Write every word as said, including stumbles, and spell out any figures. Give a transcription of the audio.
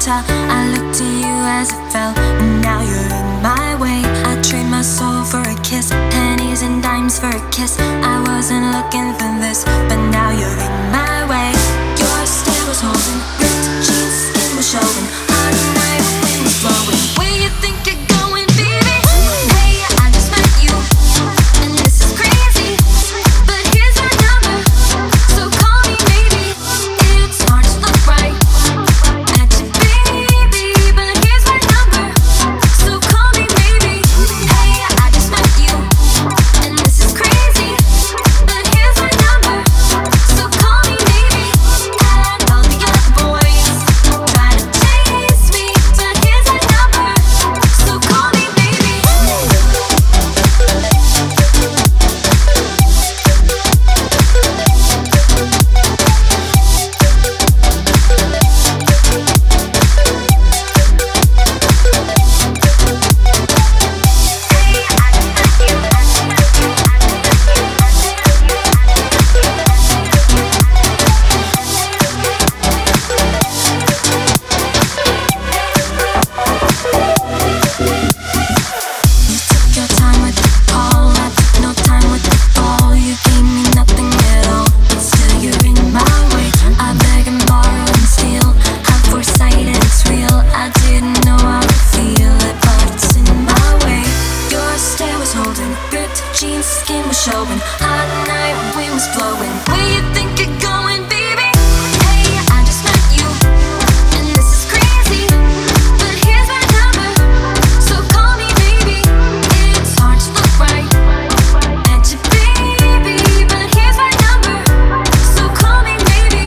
tell. I looked to you as it fell, and now you're in my way. I trade my soul for a kiss, pennies and dimes for a kiss. I wasn't looking for this, but now you're in my way. Your stare was holding, ripped jeans, skin was showing. Hot night, wind was blowing. Where you think you're going, baby? Hey, I just met you, and this is crazy, but here's my number, so call me maybe. It's hard to look right at you, baby, but here's my number, so call me maybe. Hey, I just met you, and this is crazy, but here's my number, so call me maybe. And all the other boys try to chase me, but here's my number, so call me maybe. Your time with the call, I took no time with the ball. You gave me nothing at all, but still you're in my way. I beg and borrow and steal, have foresight and it's real. I didn't know I would feel it, but it's in my way. Your stare was holding, ripped jeans, skin was showing. Hot night, wind was blowing. Where you think you're going?